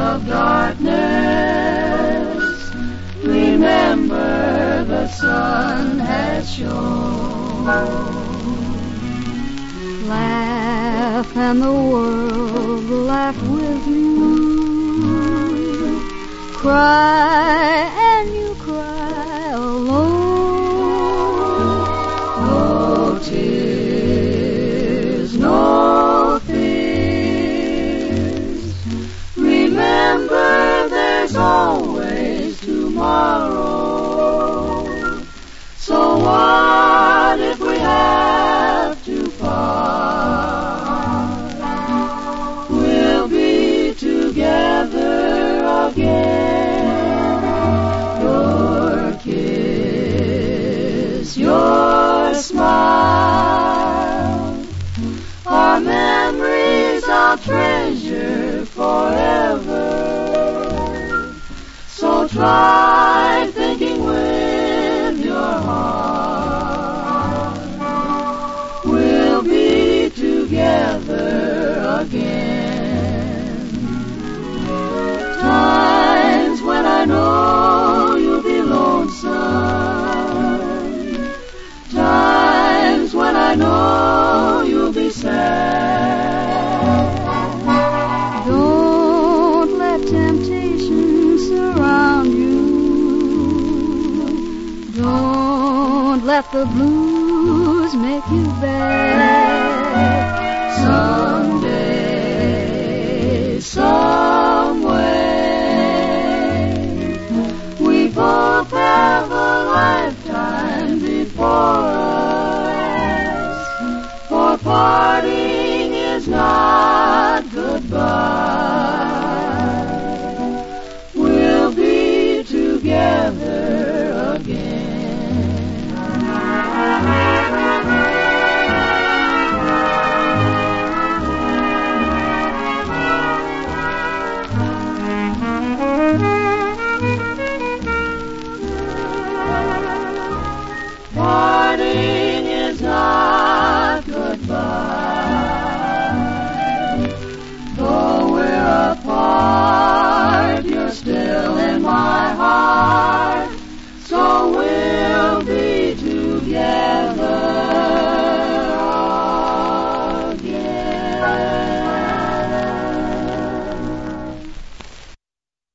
of darkness, remember the sun has shone. Laugh and the world will laugh with you. Cry and you cry alone. No tears, no fears. Remember there's always tomorrow. So what if we have to part? We'll be together again. Your kiss, your smile, our memories I'll treasure forever. So try thinking with your heart. We'll be together again. Times when I know you'll be lonesome. Times when I know you'll be sad. Don't let temptation surround you. Don't let the blues make you bad.